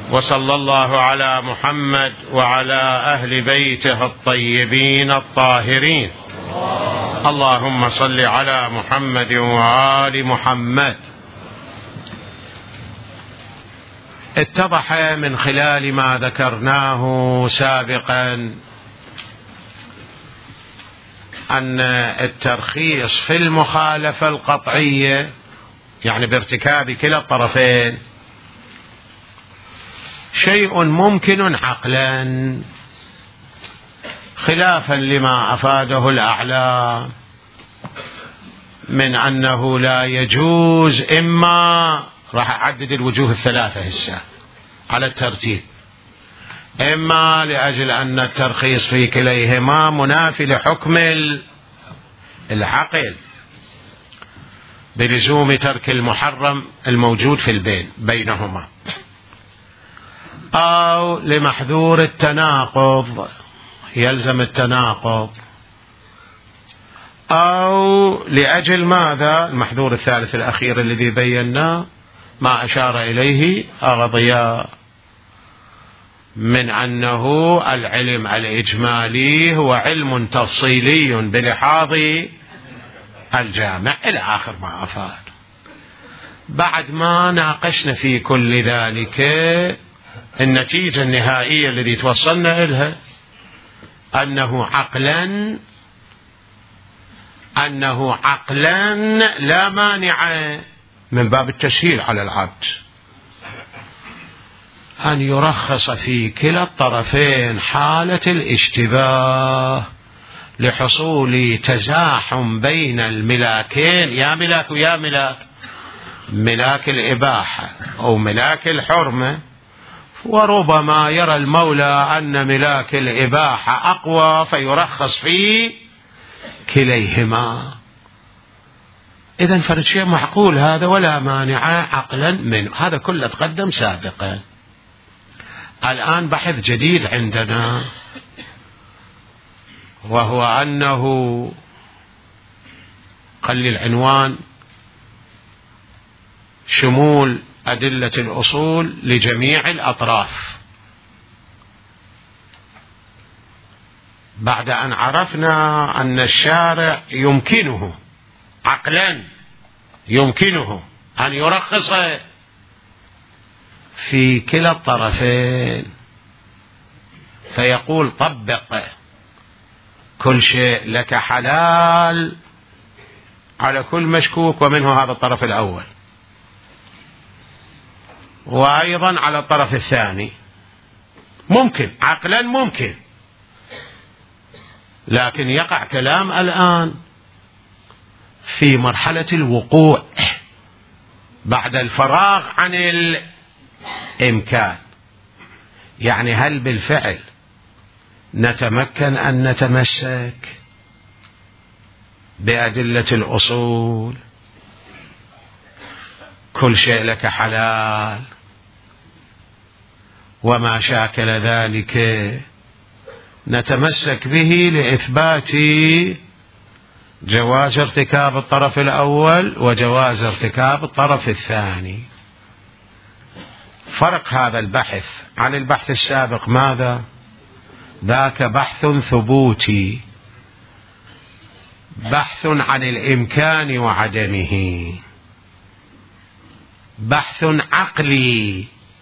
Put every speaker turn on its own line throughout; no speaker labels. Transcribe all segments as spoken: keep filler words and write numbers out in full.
وصلى الله على محمد وعلى أهل بيته الطيبين الطاهرين. اللهم صل على محمد وآل محمد. اتضح من خلال ما ذكرناه سابقا أن الترخيص في المخالفة القطعية، يعني بارتكاب كلا الطرفين، شيء ممكن عقلا، خلافا لما أفاده الأعلام من أنه لا يجوز. إما راح أعدد الوجوه الثلاثة هسه على الترتيب، إما لأجل أن الترخيص في كليهما منافي لحكم العقل بلزوم ترك المحرم الموجود في البين بينهما، أو لمحذور التناقض يلزم التناقض، أو لأجل ماذا؟ المحذور الثالث الأخير الذي بيناه ما أشار إليه أغضياء من أنه العلم الإجمالي هو علم تفصيلي بلحاظ الجامع إلى آخر ما أفاد. بعد ما ناقشنا في كل ذلك، النتيجة النهائية التي توصلنا إليها أنه عقلا أنه عقلا لا مانع من باب التسهيل على العبد أن يرخص في كلا الطرفين حالة الاشتباه لحصول تزاحم بين الملاكين، يا ملاك ويا ملاك، ملاك الإباحة أو ملاك الحرمة. وربما يرى المولى أن ملاك الإباحة أقوى فيرخص في كليهما. إذن فرد شيء معقول هذا ولا مانع عقلا منه. هذا كله تقدم سابقا. الآن بحث جديد عندنا، وهو أنه قل العنوان شمول أدلة الأصول لجميع الأطراف. بعد أن عرفنا أن الشارع يمكنه عقلا يمكنه أن يرخص في كلا الطرفين، فيقول طبق كل شيء لك حلال على كل مشكوك، ومنه هذا الطرف الأول، وأيضا على الطرف الثاني. ممكن عقلا ممكن، لكن يقع كلام الآن في مرحلة الوقوع بعد الفراغ عن الإمكان. يعني هل بالفعل نتمكن أن نتمسك بأدلة الأصول كل شيء لك حلال وما شاكل ذلك نتمسك به لإثبات جواز ارتكاب الطرف الأول وجواز ارتكاب الطرف الثاني؟ فرق هذا البحث عن البحث السابق ماذا؟ ذاك بحث ثبوتي، بحث عن الإمكان وعدمه، بحث عقلي.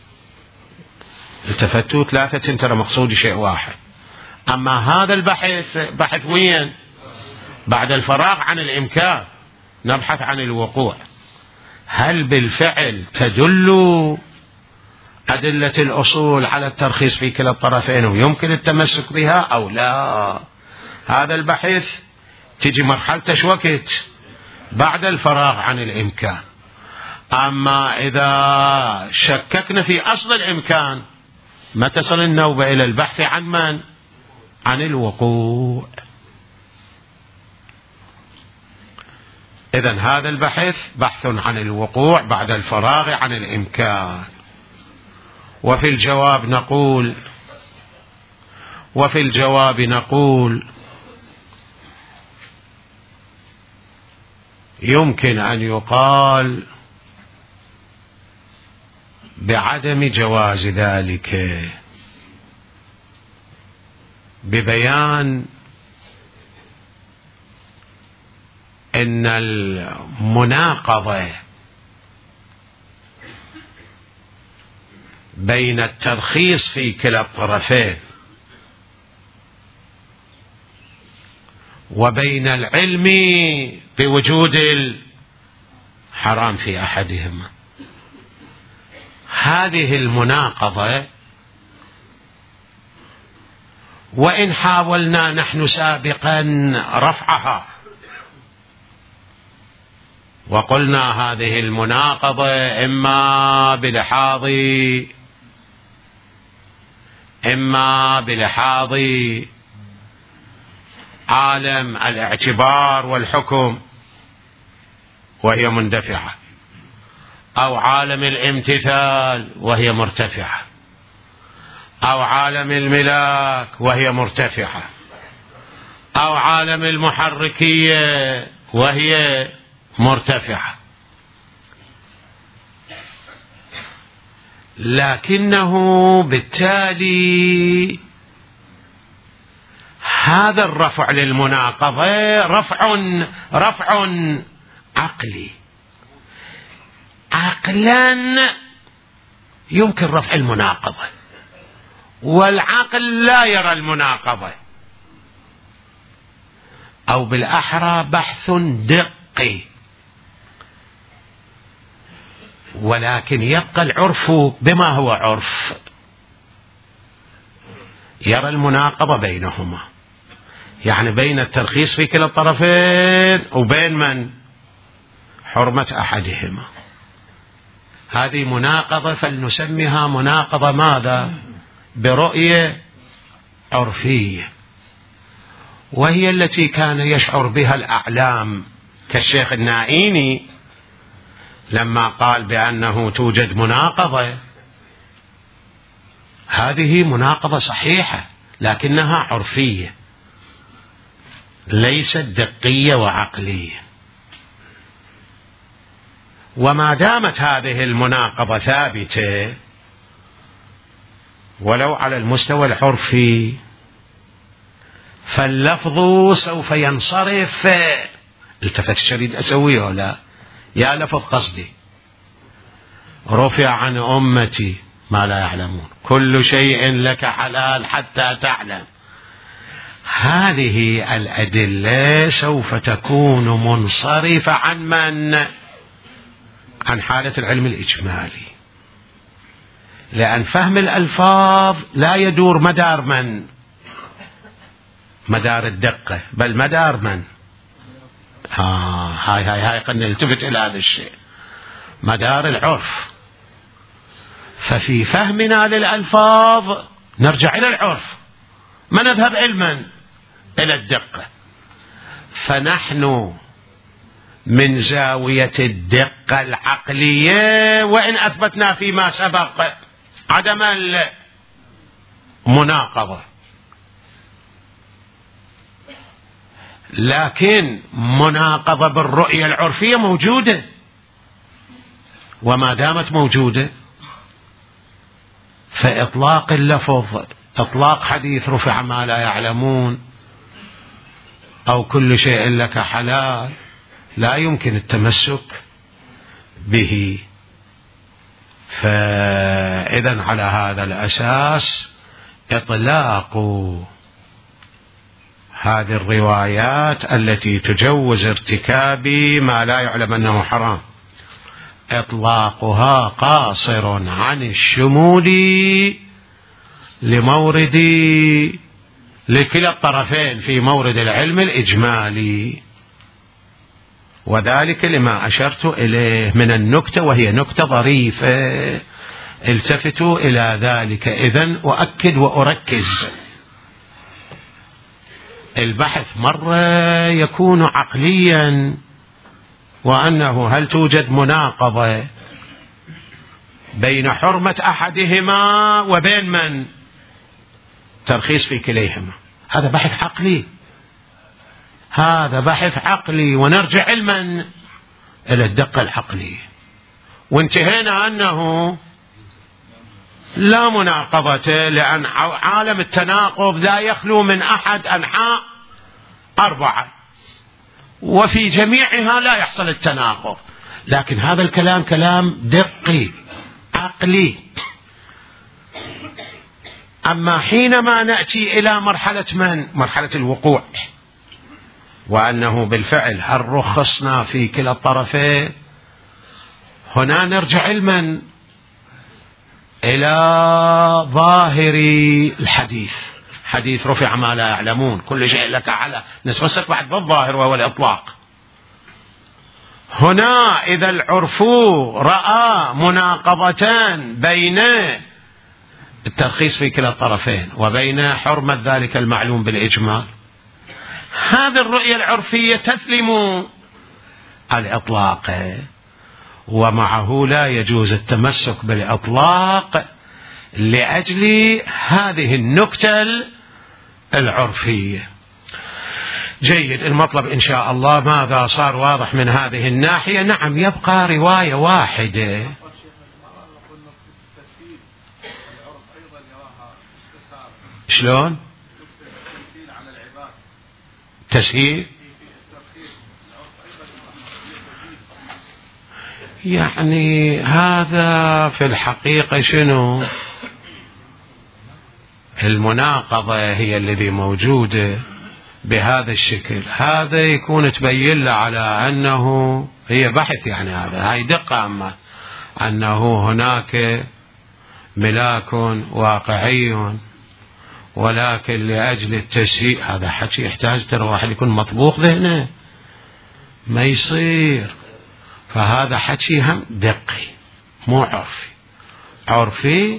التفتوا ثلاثة ترى مقصودي شيء واحد. أما هذا البحث بحث وين؟ بعد الفراغ عن الإمكان نبحث عن الوقوع. هل بالفعل تدل أدلة الأصول على الترخيص في كلا الطرفين ويمكن التمسك بها أو لا؟ هذا البحث تجي مرحلته وقت بعد الفراغ عن الإمكان. أما إذا شككنا في أصل الإمكان ما تصل النوبة إلى البحث عن من؟ عن الوقوع. إذن هذا البحث بحث عن الوقوع بعد الفراغ عن الإمكان. وفي الجواب نقول وفي الجواب نقول يمكن أن يقال بعدم جواز ذلك ببيان إن المناقضة بين الترخيص في كلا الطرفين وبين العلم بوجود الحرام في أحدهما، هذه المناقضة وإن حاولنا نحن سابقا رفعها وقلنا هذه المناقضة إما بلحاظ إما بلحاظ عالم الاعتبار والحكم وهي مندفعة، أو عالم الامتثال وهي مرتفعة، أو عالم الملاك وهي مرتفعة، أو عالم المحركية وهي مرتفعة، لكنه بالتالي هذا الرفع للمناقضة رفع رفع عقلي، عقلا يمكن رفع المناقضة والعقل لا يرى المناقضة، أو بالأحرى بحث دقي، ولكن يبقى العرف بما هو عرف يرى المناقضة بينهما، يعني بين الترخيص في كلا الطرفين وبين من حرمة أحدهما. هذه مناقضة فلنسميها مناقضة ماذا؟ برؤية عرفية، وهي التي كان يشعر بها الأعلام كالشيخ النائيني لما قال بأنه توجد مناقضة. هذه مناقضة صحيحة لكنها عرفية ليست دقية وعقلية، وما دامت هذه المناقضة ثابتة ولو على المستوى العرفي فاللفظ سوف ينصرف. التفت الشريد أسويه ولا يا لفظ قصدي رفع عن أمتي ما لا يعلمون كل شيء لك حلال حتى تعلم. هذه الأدلة سوف تكون منصرفة عن من؟ عن حالة العلم الإجمالي، لأن فهم الألفاظ لا يدور مدار من؟ مدار الدقة، بل مدار من؟ آه هاي هاي هاي قد نلتفت إلى هذا الشيء، مدار العرف. ففي فهمنا للألفاظ نرجع إلى العرف، ما نذهب علما إلى الدقة. فنحن من زاوية الدقة العقلية وإن أثبتنا فيما سبق عدم المناقضة، لكن مناقضة بالرؤية العرفية موجودة، وما دامت موجودة فإطلاق اللفظ إطلاق حديث رفع ما لا يعلمون أو كل شيء لك حلال لا يمكن التمسك به. فإذن على هذا الأساس إطلاق هذه الروايات التي تجوز ارتكاب ما لا يعلم أنه حرام إطلاقها قاصر عن الشمول لمورد لكلا الطرفين في مورد العلم الإجمالي، وذلك لما أشرت إليه من النكتة، وهي نكتة ظريفة التفتوا إلى ذلك. إذن أؤكد وأركز، البحث مرة يكون عقليا، وأنه هل توجد مناقضة بين حرمة أحدهما وبين من؟ ترخيص في كليهما. هذا بحث عقلي، هذا بحث عقلي، ونرجع علما إلى الدقة العقلية. وانتهينا أنه لا مناقضة، لأن عالم التناقض لا يخلو من أحد أنحاء أربعة، وفي جميعها لا يحصل التناقض. لكن هذا الكلام كلام دقي عقلي. أما حينما نأتي إلى مرحلة من؟ مرحلة الوقوع، وأنه بالفعل هل رخصنا في كلا الطرفين، هنا نرجع علما إلى ظاهر الحديث. حديث رفع ما لا يعلمون، كل شيء لك على نتمسك بعد بالظاهر وهو الإطلاق. هنا إذا العرف رأى مناقضتان بين الترخيص في كلا الطرفين وبين حرمة ذلك المعلوم بالإجمال، هذه الرؤية العرفية تسلم الإطلاق، ومعه لا يجوز التمسك بالإطلاق لأجل هذه النكتة العرفية. جيد، المطلب إن شاء الله ماذا صار واضح من هذه الناحية؟ نعم، يبقى رواية واحدة. شلون؟ تسهيل يعني هذا في الحقيقة شنو؟ المناقضة هي الذي موجودة بهذا الشكل، هذا يكون تبين له على أنه هي بحث، يعني هذا هاي دقة، أما أنه هناك ملاك واقعي ولكن لأجل التسهيل، هذا حكي يحتاج ترى واحد يكون مطبوخ ذهنه، ما يصير. فهذا حكي هم دقي مو عرفي. عرفي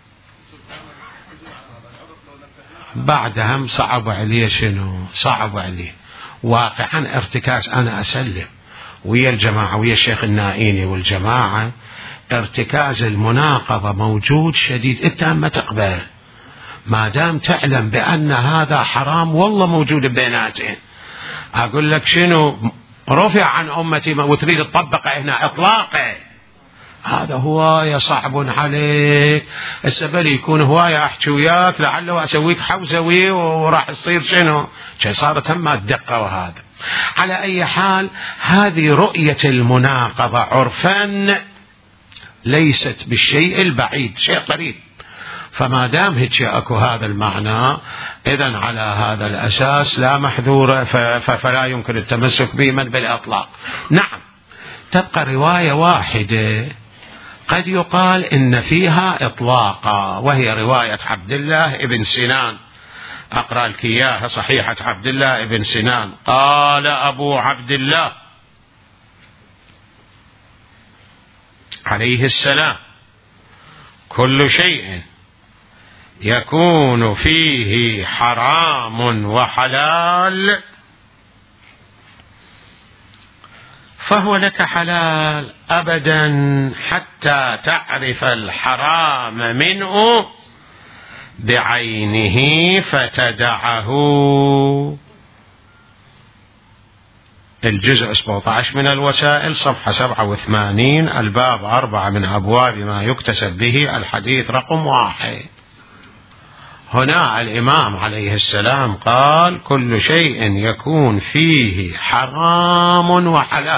بعد هم صعب عليه، شنو صعب عليه؟ واقعا ارتكاز، أنا أسلم ويا الجماعة ويا الشيخ النائيني والجماعة، ارتكاز المناقضة موجود شديد. انت ما تقبل ما دام تعلم بأن هذا حرام، والله موجود بيناتهم. أقول لك شنو رفع عن أمتي وتريد تطبق هنا إطلاقه، هذا هواية صعب عليك. السبب يكون هواية أحكي وياك لعله أسويك حوزوي وراح يصير شنو شيء، صارت هم الدقة. وهذا على أي حال هذه رؤية المناقضة عرفا ليست بالشيء البعيد، شيء قريب. فما دام هيك اكو هذا المعنى، اذا على هذا الاساس لا محذور، فلا يمكن التمسك به من بالاطلاق. نعم، تبقى رواية واحدة قد يقال ان فيها اطلاقا، وهي رواية عبد الله ابن سنان. اقرأ لك اياها، صحيحة عبد الله ابن سنان. قال ابو عبد الله عليه السلام: كل شيء يكون فيه حرام وحلال فهو لك حلال أبدا حتى تعرف الحرام منه بعينه فتدعه. الجزء سبعة عشر من الوسائل، صفحة سبعة وثمانين، الباب أربعة من أبواب ما يكتسب به، الحديث رقم واحد. هنا الإمام عليه السلام قال: كل شيء يكون فيه حرام وحلال،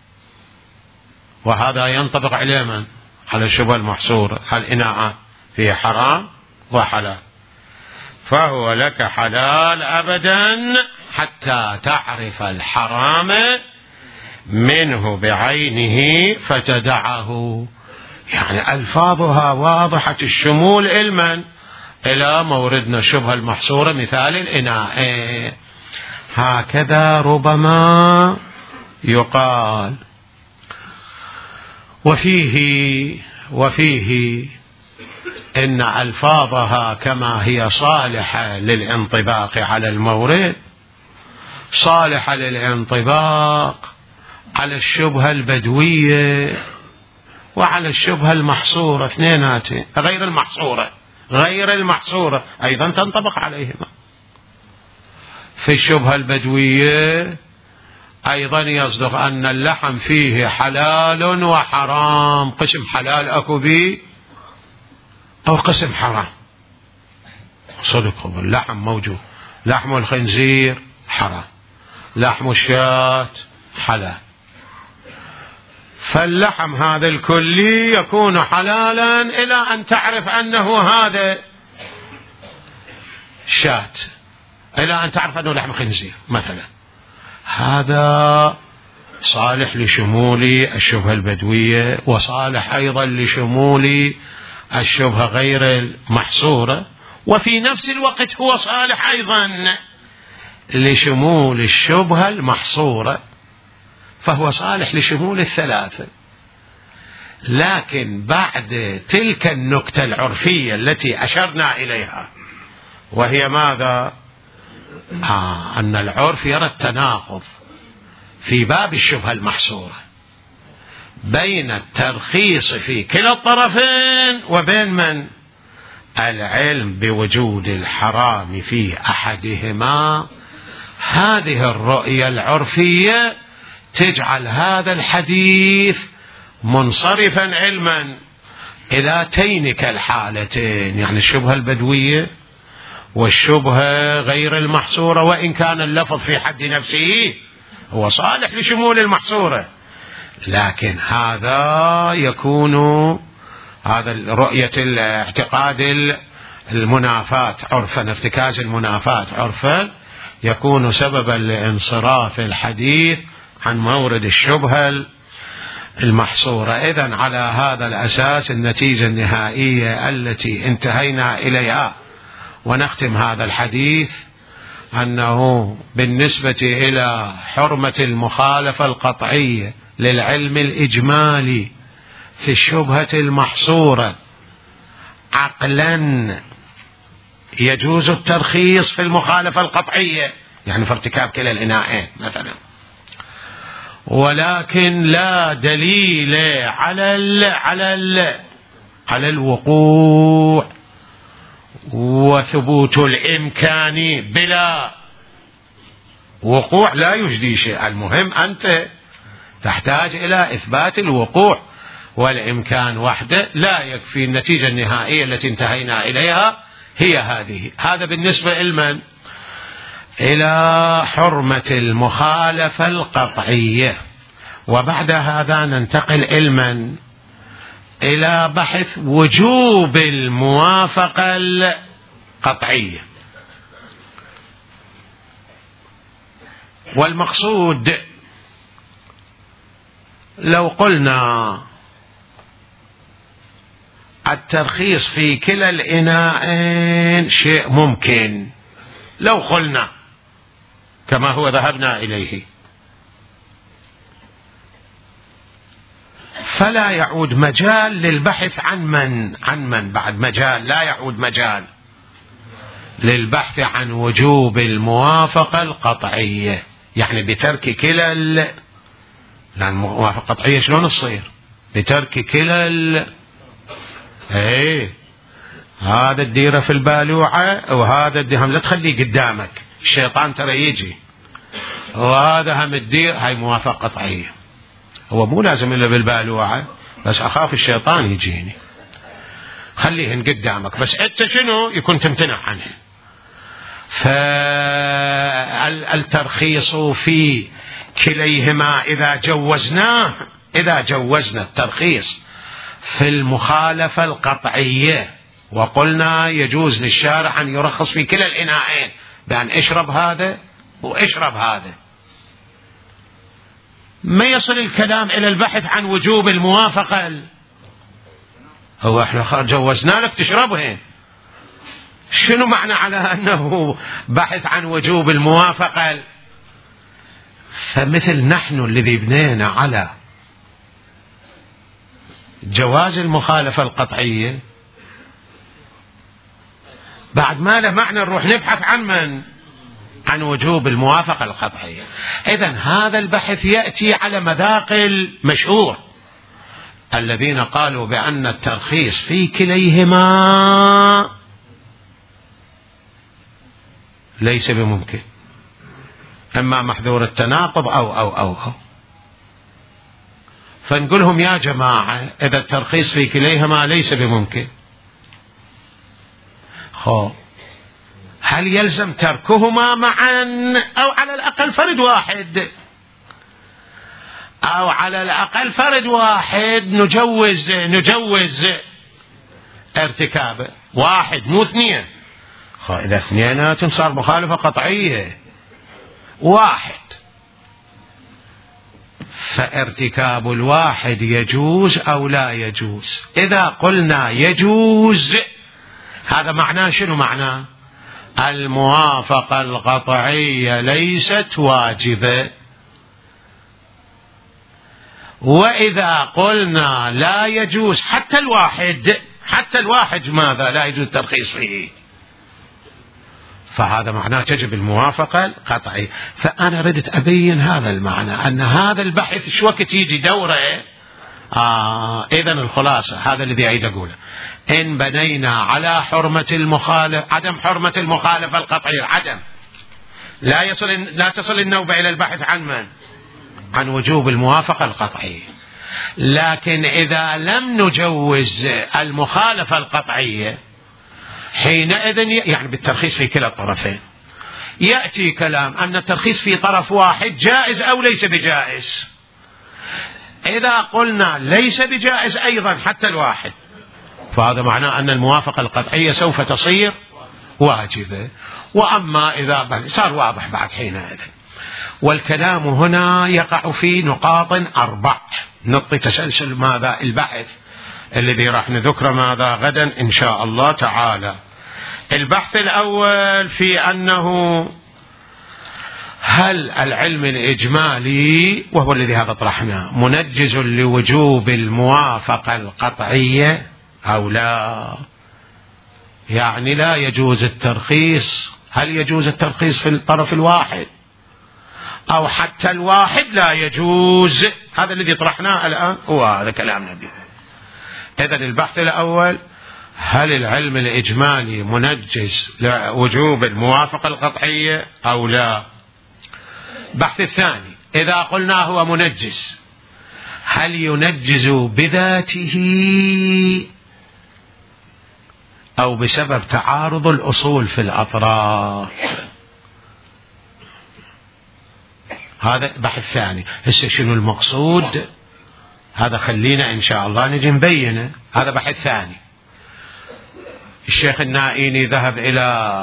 وهذا ينطبق على من؟ على الشبهة المحصورة، الإناء فيه حرام وحلال، فهو لك حلال أبدا حتى تعرف الحرام منه بعينه فتدعه. يعني ألفاظها واضحة الشمول علما إلى موردنا الشبهة المحصورة، مثال الإناء. هكذا ربما يقال. وفيه وفيه إن ألفاظها كما هي صالحة للانطباق على المورد، صالحة للانطباق على الشبهة البدوية وعلى الشبهة المحصورة، اثنيناتين. غير المحصورة غير المحصورة أيضا تنطبق عليهما. في الشبهة البدوية أيضا يصدق أن اللحم فيه حلال وحرام، قسم حلال أكو بي، أو قسم حرام. صدق اللحم موجود، لحم الخنزير حرام، لحم الشاة حلال، فاللحم هذا الكلي يكون حلالا إلى أن تعرف أنه هذا شاة، إلى أن تعرف أنه لحم خنزير مثلا. هذا صالح لشمول الشبهة البدوية، وصالح أيضا لشمول الشبهة غير المحصورة، وفي نفس الوقت هو صالح أيضا لشمول الشبهة المحصورة، فهو صالح لشمول الثلاثة. لكن بعد تلك النكتة العرفية التي أشرنا إليها، وهي ماذا؟ آه أن العرف يرى التناقض في باب الشبهة المحصورة بين الترخيص في كلا الطرفين وبين من؟ العلم بوجود الحرام في أحدهما. هذه الرؤية العرفية تجعل هذا الحديث منصرفا علما إلى تينك الحالتين، يعني الشبهة البدوية والشبهة غير المحصورة، وإن كان اللفظ في حد نفسه هو صالح لشمول المحصورة، لكن هذا يكون هذا رؤية الاعتقاد المنافاة عرفا، ارتكاز المنافاة عرفا، يكون سببا لانصراف الحديث عن مورد الشبهة المحصورة. إذن على هذا الأساس النتيجة النهائية التي انتهينا إليها ونختم هذا الحديث أنه بالنسبة إلى حرمة المخالفة القطعية للعلم الإجمالي في الشبهة المحصورة عقلا يجوز الترخيص في المخالفة القطعية، يعني في ارتكاب كلا الإناءين مثلا، ولكن لا دليل على ال على ال على الوقوع وثبوت الإمكان بلا وقوع لا يجدي شيء. المهم أنت تحتاج إلى إثبات الوقوع والإمكان وحده لا يكفي. النتيجة النهائية التي انتهينا إليها هي هذه. هذا بالنسبة لمن؟ إلى حرمة المخالفة القطعية. وبعد هذا ننتقل إلى إلى بحث وجوب الموافقة القطعية. والمقصود لو قلنا الترخيص في كلا الإناءين شيء ممكن، لو قلنا كما هو ذهبنا إليه، فلا يعود مجال للبحث عن من عن من بعد مجال لا يعود مجال للبحث عن وجوب الموافقة القطعية، يعني بترك كلا ال... لأن الموافقة القطعية شلون تصير؟ بترك كلا ال... ايه هذا الديرة في البالوعة وهذا الدهم لا تخليه قدامك، الشيطان ترى يجي، وهذا هم الدير، هاي موافقة قطعية. هو مو لازم إلا بالبالوعة، بس أخاف الشيطان يجيني، خليهن قدامك، بس أنت شنو يكون تمتنع عنه. فالترخيص في كليهما إذا جوزناه إذا جوزنا الترخيص في المخالفة القطعية وقلنا يجوز للشارع أن يرخص في كلا الإناءين بأن اشرب هذا واشرب هذا، ما يصل الكلام إلى البحث عن وجوب الموافقة. هو احنا جوزنا لك تشربهن، شنو معنى على أنه بحث عن وجوب الموافقة؟ فمثل نحن الذي بنينا على جواز المخالفة القطعية، بعد ما له معنى نروح نبحث عن من؟ عن وجوب الموافقة القطعية. إذن هذا البحث يأتي على مذاق المشهور الذين قالوا بأن الترخيص في كليهما ليس بممكن، إما محذور التناقض أو أو أو, أو. فنقولهم يا جماعة إذا الترخيص في كليهما ليس بممكن، خو هل يلزم تركهما معا أو على الأقل فرد واحد؟ أو على الأقل فرد واحد نجوز نجوز ارتكابه، واحد مو اثنين. إذا اثنينات صار مخالفة قطعية. واحد، فارتكاب الواحد يجوز أو لا يجوز؟ إذا قلنا يجوز هذا معناه شنو؟ معناه الموافقة القطعية ليست واجبة. وإذا قلنا لا يجوز حتى الواحد، حتى الواحد ماذا؟ لا يجوز الترخيص فيه، فهذا معناه تجب الموافقة القطعية. فأنا ردت أبين هذا المعنى، أن هذا البحث شو وقت يجي دوره. آه إذن الخلاصة هذا الذي أريد أقوله، إن بنينا على حرمة المخالف، عدم حرمة المخالفة القطعية، عدم لا يصل لا تصل النوبة إلى البحث عن من؟ عن وجوب الموافقة القطعية. لكن إذا لم نجوز المخالفة القطعية حينئذ يعني بالترخيص في كلا الطرفين، يأتي كلام أن الترخيص في طرف واحد جائز أو ليس بجائز. إذا قلنا ليس بجائز أيضا حتى الواحد، فهذا معناه أن الموافقة القطعية سوف تصير واجبة. وأما إذا صار واضح بعد حينئذ. والكلام هنا يقع في نقاط أربع، نقطة تسلسل ماذا البحث الذي راح نذكره ماذا غدا إن شاء الله تعالى. البحث الأول في أنه هل العلم الإجمالي وهو الذي هذا طرحناه منجز لوجوب الموافقة القطعية أو لا؟ يعني لا يجوز الترخيص، هل يجوز الترخيص في الطرف الواحد أو حتى الواحد لا يجوز؟ هذا الذي طرحناه الآن وهذا كلام نبي. إذن البحث الأول هل العلم الإجمالي منجز لوجوب الموافقة القطعية أو لا؟ البحث الثاني إذا قلنا هو منجز هل ينجز بذاته أو بسبب تعارض الأصول في الأطراف؟ هذا بحث ثاني. هسه شنو المقصود؟ هذا خلينا إن شاء الله نجي نبينه. هذا بحث ثاني. الشيخ النائيني ذهب إلى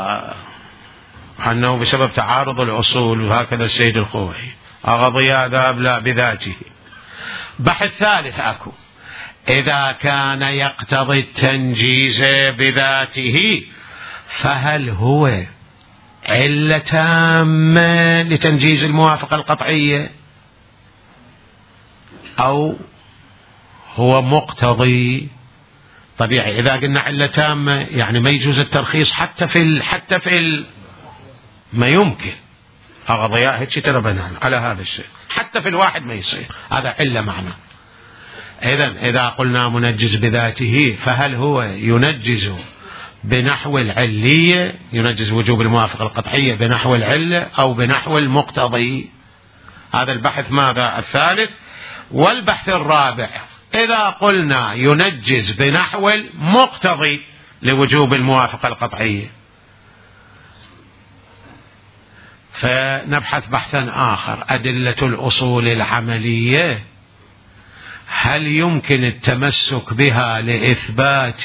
أنه بسبب تعارض الأصول، وهكذا السيد الخوئي. أغضياء ذهب لا بذاته. بحث ثالث أكو إذا كان يقتضي التنجيز بذاته فهل هو علة تامة لتنجيز الموافقة القطعية أو هو مقتضي؟ طبيعي إذا قلنا علة تامة يعني ما يجوز الترخيص حتى في ال... حتى في ال... ما يمكن. أغضياء هيك تربنا على هذا الشيء، حتى في الواحد ما يصير، هذا علة معنى. إذن إذا قلنا منجز بذاته فهل هو ينجز بنحو العلية، ينجز وجوب الموافقة القطعية بنحو العلة أو بنحو المقتضي؟ هذا البحث ماذا الثالث. والبحث الرابع إذا قلنا ينجز بنحو المقتضي لوجوب الموافقة القطعية فنبحث بحثا آخر أدلة الأصول العملية هل يمكن التمسك بها لإثبات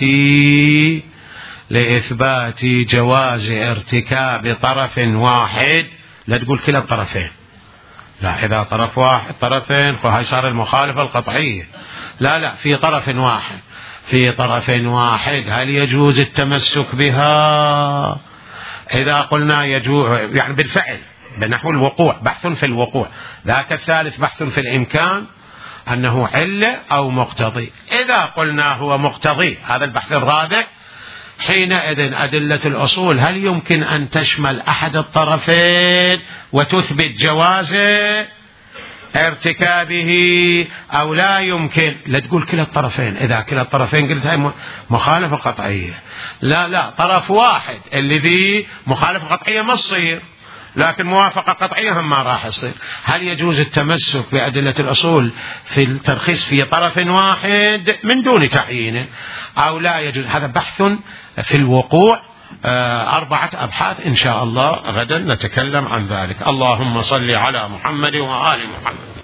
لإثبات جواز ارتكاب طرف واحد؟ لا تقول كلا الطرفين، لا إذا طرف واحد طرفين فهي صار المخالفة القطعية. لا لا في طرف واحد، في طرف واحد هل يجوز التمسك بها؟ إذا قلنا يجوز يعني بالفعل بنحو الوقوع، بحث في الوقوع. ذاك الثالث بحث في الإمكان أنه علة أو مقتضي. إذا قلنا هو مقتضي هذا البحث الرابع حينئذ أدلة الأصول هل يمكن أن تشمل أحد الطرفين وتثبت جواز ارتكابه أو لا يمكن؟ لا تقول كلا الطرفين، إذا كلا الطرفين قلت هاي مخالفة قطعية. لا لا طرف واحد الذي مخالفة قطعية ما تصير، لكن موافقة قطعية هم ما راح يصير. هل يجوز التمسك بأدلة الأصول في الترخيص في طرف واحد من دون تعيينه أو لا يجوز؟ هذا بحث في الوقوع أربعة أبحاث إن شاء الله غدا نتكلم عن ذلك. اللهم صل على محمد وآل محمد.